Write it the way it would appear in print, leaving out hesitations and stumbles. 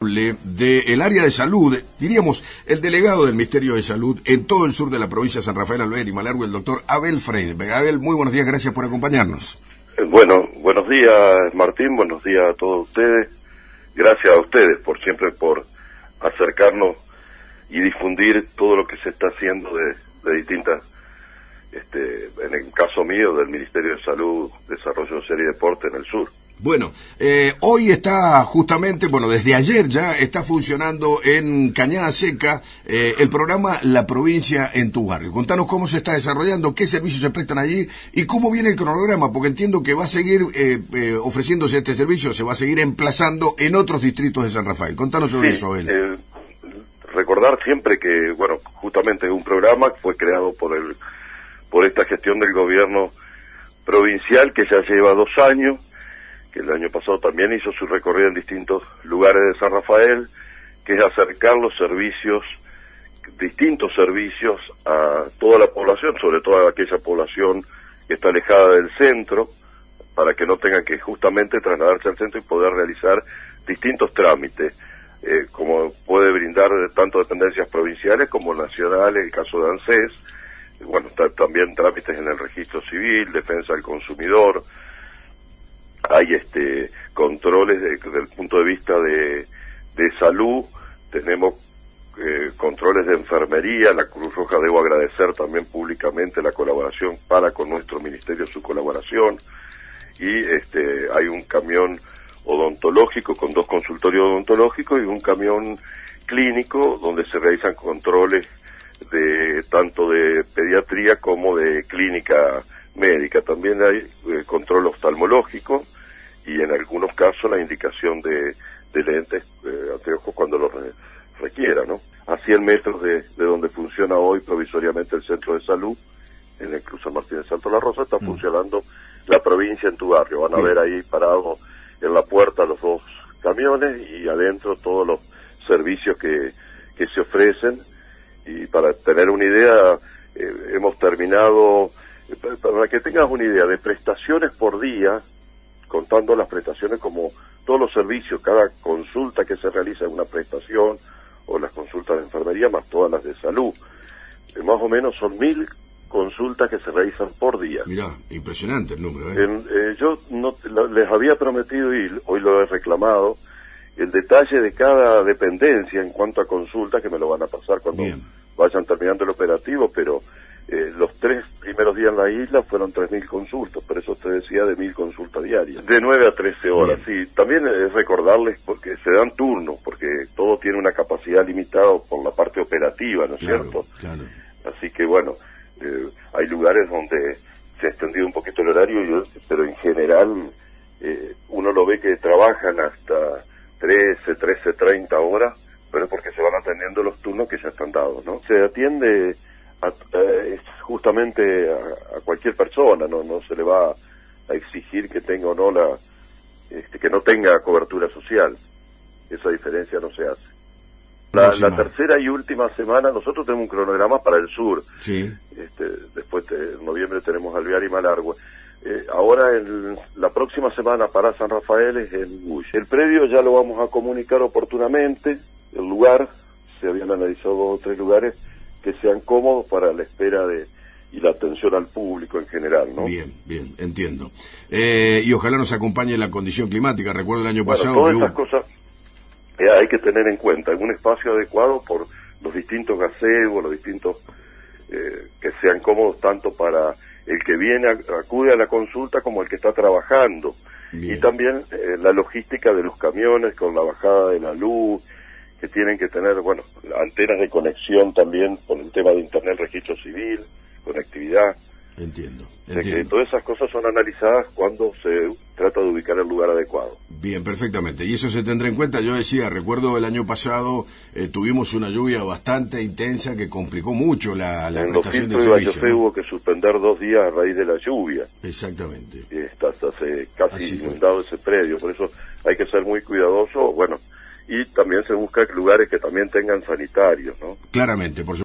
responsable del área de salud, diríamos, el delegado del Ministerio de Salud en todo el sur de la provincia de San Rafael, Alvear y Malargüe, el doctor Abel Freire. Abel, muy buenos días, gracias por acompañarnos. Bueno, buenos días, Martín, buenos días a todos ustedes. Gracias a ustedes por siempre acercarnos y difundir todo lo que se está haciendo de distintas, en el caso mío, del Ministerio de Salud, Desarrollo Social y Deporte en el sur. Bueno, hoy está justamente, desde ayer ya está funcionando en Cañada Seca el programa La Provincia en tu Barrio. Contanos cómo se está desarrollando, qué servicios se prestan allí y cómo viene el cronograma, porque entiendo que va a seguir ofreciéndose este servicio, se va a seguir emplazando en otros distritos de San Rafael. Contanos sobre eso, Abel. Recordar siempre que, justamente un programa fue creado por esta gestión del gobierno provincial que ya lleva 2 años, que el año pasado también hizo su recorrido en distintos lugares de San Rafael, que es acercar los servicios, distintos servicios a toda la población, sobre todo a aquella población que está alejada del centro, para que no tengan que justamente trasladarse al centro y poder realizar distintos trámites, como puede brindar tanto dependencias provinciales como nacionales, el caso de ANSES, también trámites en el registro civil, defensa del consumidor. Hay controles desde el punto de vista de salud, tenemos controles de enfermería. La Cruz Roja, debo agradecer también públicamente la colaboración con nuestro ministerio, su colaboración, y hay un camión odontológico con 2 consultorios odontológicos y un camión clínico donde se realizan controles tanto de pediatría como de clínica médica. También hay control oftalmológico y en algunos casos la indicación de lentes anteojos cuando lo requiera, ¿no? A 100 metros de donde funciona hoy provisoriamente el centro de salud, en el Cruz San Martín de Santo La Rosa, está funcionando La Provincia en tu Barrio. Van a ver ahí parados en la puerta los 2 camiones y adentro todos los servicios que se ofrecen. Y para tener una idea, hemos terminado, para que tengas una idea, de prestaciones por día, contando las prestaciones como todos los servicios, cada consulta que se realiza es una prestación, o las consultas de enfermería más todas las de salud. Más o menos son 1000 consultas que se realizan por día. Mirá, impresionante el número, yo les había prometido, y hoy lo he reclamado, el detalle de cada dependencia en cuanto a consultas, que me lo van a pasar cuando vayan terminando el operativo, pero los 3 primeros días en la isla fueron 3.000 consultas, por eso te decía de 1.000 consultas diarias, de 9 a 13 horas. Sí, también es recordarles, porque se dan turnos, porque todo tiene una capacidad limitada por la parte operativa, ¿no es cierto? Claro. Así que hay lugares donde se ha extendido un poquito el horario, pero en general uno lo ve que trabajan hasta 13:30 horas, pero es porque se van atendiendo los turnos que ya están dados, ¿no? Se atiende justamente a cualquier persona, no se le va a exigir que tenga o no que no tenga cobertura social. Esa diferencia no se hace. La tercera y última semana nosotros tenemos un cronograma para el sur. Sí. Después en noviembre tenemos Alvear y Malargüe. Ahora la próxima semana para San Rafael es el Bush. El predio ya lo vamos a comunicar oportunamente. El lugar, se habían analizado 2 o 3 lugares que sean cómodos para la espera y la atención al público en general, ¿no? Bien, entiendo. Y ojalá nos acompañe la condición climática. Recuerdo el año pasado todas estas cosas hay que tener en cuenta. Un espacio adecuado por los distintos gazebos, los distintos que sean cómodos tanto para el que viene, acude a la consulta, como el que está trabajando. Bien. Y también la logística de los camiones con la bajada de la luz, que tienen que tener, antenas de conexión también por el tema de internet, registro civil, conectividad. Entiendo. Que todas esas cosas son analizadas cuando se trata de ubicar el lugar adecuado. Bien, perfectamente. Y eso se tendrá en cuenta. Yo decía, recuerdo el año pasado tuvimos una lluvia bastante intensa que complicó mucho la prestación del servicio. En hubo que suspender 2 días a raíz de la lluvia. Exactamente. Está casi inundado ese predio, por eso hay que ser muy cuidadoso. Y también se busca lugares que también tengan sanitarios, ¿no? Claramente, por supuesto.